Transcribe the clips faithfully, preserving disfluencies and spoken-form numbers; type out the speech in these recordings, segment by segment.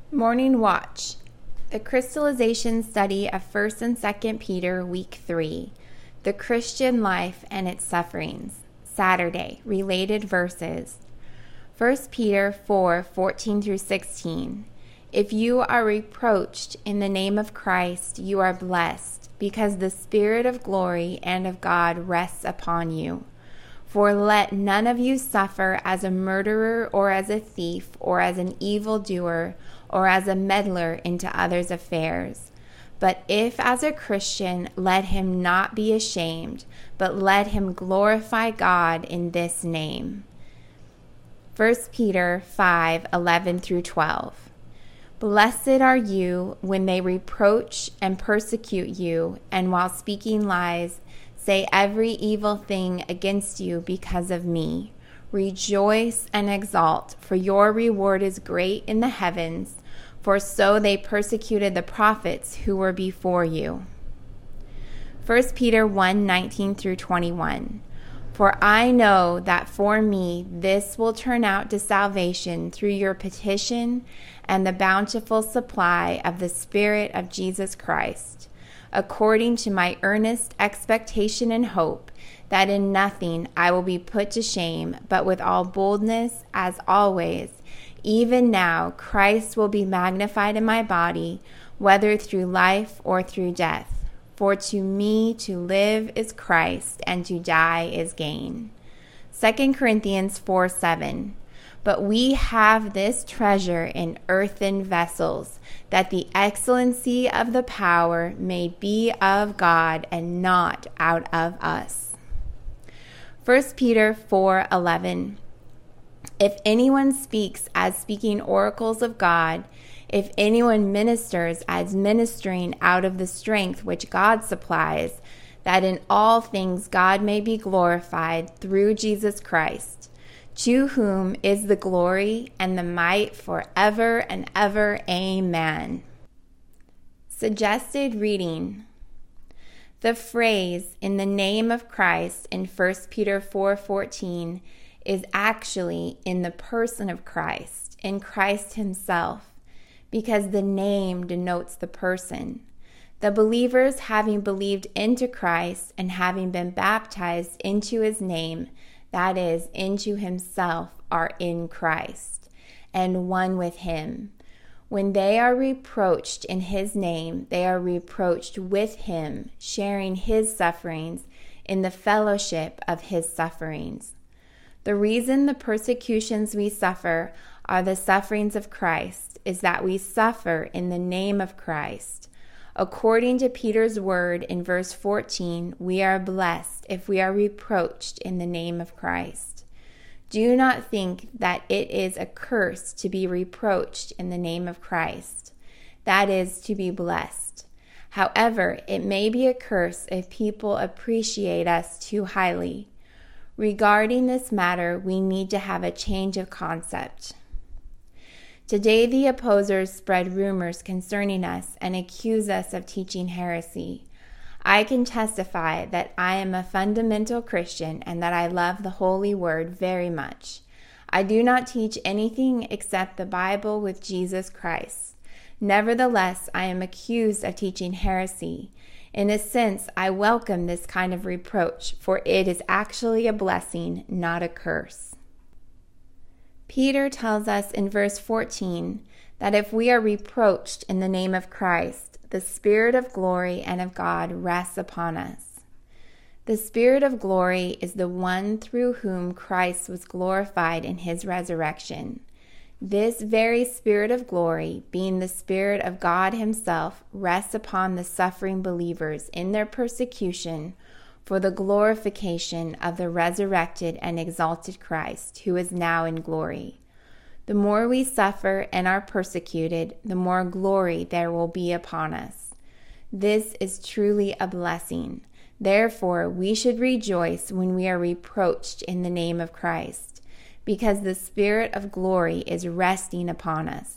Morning Watch. The Crystallization Study of First and Second Peter, Week three. The Christian Life and its Sufferings. Saturday. Related Verses. First Peter four, fourteen through sixteen. If you are reproached in the name of Christ, you are blessed, because the Spirit of glory and of God rests upon you. For let none of you suffer as a murderer or as a thief or as an evildoer or as a meddler into others' affairs. But if as a Christian, let him not be ashamed, but let him glorify God in this name. First Peter five, eleven through twelve. Blessed are you when they reproach and persecute you, and while speaking lies, say every evil thing against you because of me. Rejoice and exult, for your reward is great in the heavens, for so they persecuted the prophets who were before you. First Peter one, nineteen through twenty-one. For I know that for me this will turn out to salvation through your petition and the bountiful supply of the Spirit of Jesus Christ, according to my earnest expectation and hope that in nothing I will be put to shame, but with all boldness, as always, even now Christ will be magnified in my body, whether through life or through death. For to me to live is Christ, and to die is gain. Second Corinthians four, seven. But we have this treasure in earthen vessels, that the excellency of the power may be of God and not out of us. First Peter four, eleven. If anyone speaks as speaking oracles of God, if anyone ministers as ministering out of the strength which God supplies, that in all things God may be glorified through Jesus Christ, to whom is the glory and the might forever and ever. Amen. Suggested reading. The phrase, in the name of Christ, in First Peter four, fourteen, is actually in the person of Christ, in Christ himself, because the name denotes the person. The believers, having believed into Christ and having been baptized into his name, that is, into himself, are in Christ, and one with him. When they are reproached in his name, they are reproached with him, sharing his sufferings in the fellowship of his sufferings. The reason the persecutions we suffer are the sufferings of Christ is that we suffer in the name of Christ. According to Peter's word in verse fourteen, we are blessed if we are reproached in the name of Christ. Do not think that it is a curse to be reproached in the name of Christ. That is to be blessed. However, it may be a curse if people appreciate us too highly. Regarding this matter, we need to have a change of concept. Today, the opposers spread rumors concerning us and accuse us of teaching heresy. I can testify that I am a fundamental Christian and that I love the Holy Word very much. I do not teach anything except the Bible with Jesus Christ. Nevertheless, I am accused of teaching heresy. In a sense, I welcome this kind of reproach, for it is actually a blessing, not a curse. Peter tells us in verse fourteen that if we are reproached in the name of Christ, the Spirit of glory and of God rests upon us. The Spirit of glory is the one through whom Christ was glorified in his resurrection. This very Spirit of glory, being the Spirit of God himself, rests upon the suffering believers in their persecution for the glorification of the resurrected and exalted Christ, who is now in glory. The more we suffer and are persecuted, the more glory there will be upon us. This is truly a blessing. Therefore, we should rejoice when we are reproached in the name of Christ, because the Spirit of glory is resting upon us.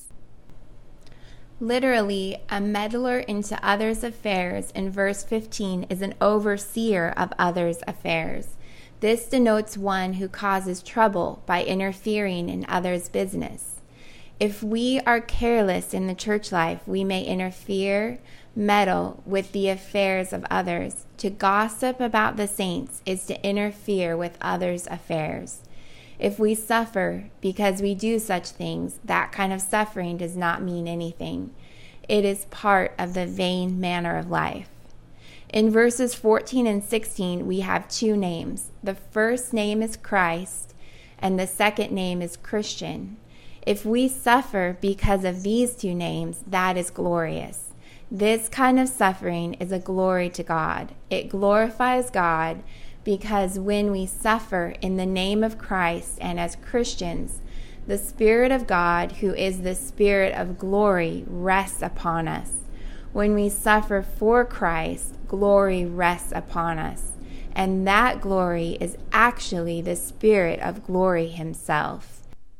Literally, a meddler into others' affairs in verse fifteen is an overseer of others' affairs. This denotes one who causes trouble by interfering in others' business. If we are careless in the church life, we may interfere, meddle with the affairs of others. To gossip about the saints is to interfere with others' affairs. If we suffer because we do such things, that kind of suffering does not mean anything. It is part of the vain manner of life. In verses fourteen and sixteen, we have two names. The first name is Christ, and the second name is Christian. If we suffer because of these two names, that is glorious. This kind of suffering is a glory to God. It glorifies God because when we suffer in the name of Christ and as Christians, the Spirit of God, who is the Spirit of glory, rests upon us. When we suffer for Christ, glory rests upon us. And that glory is actually the Spirit of glory himself.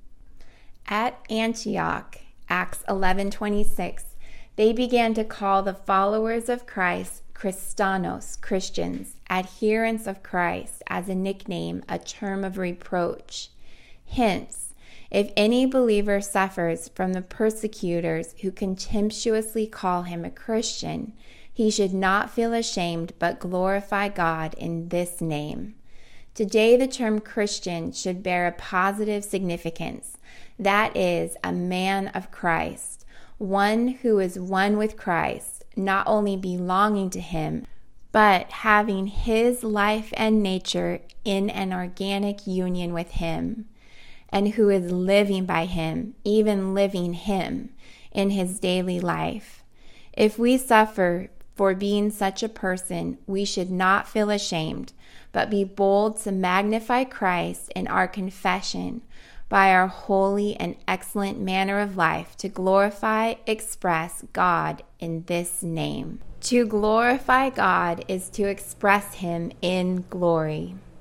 At Antioch, Acts eleven twenty-six, they began to call the followers of Christ Christanos, Christians, adherents of Christ, as a nickname, a term of reproach. Hence, if any believer suffers from the persecutors who contemptuously call him a Christian, he should not feel ashamed but glorify God in this name. Today, the term Christian should bear a positive significance. That is, a man of Christ, one who is one with Christ, not only belonging to him, but having his life and nature in an organic union with him, and who is living by him, even living him in his daily life. If we suffer for being such a person, we should not feel ashamed, but be bold to magnify Christ in our confession by our holy and excellent manner of life, to glorify, express God in this name. To glorify God is to express him in glory.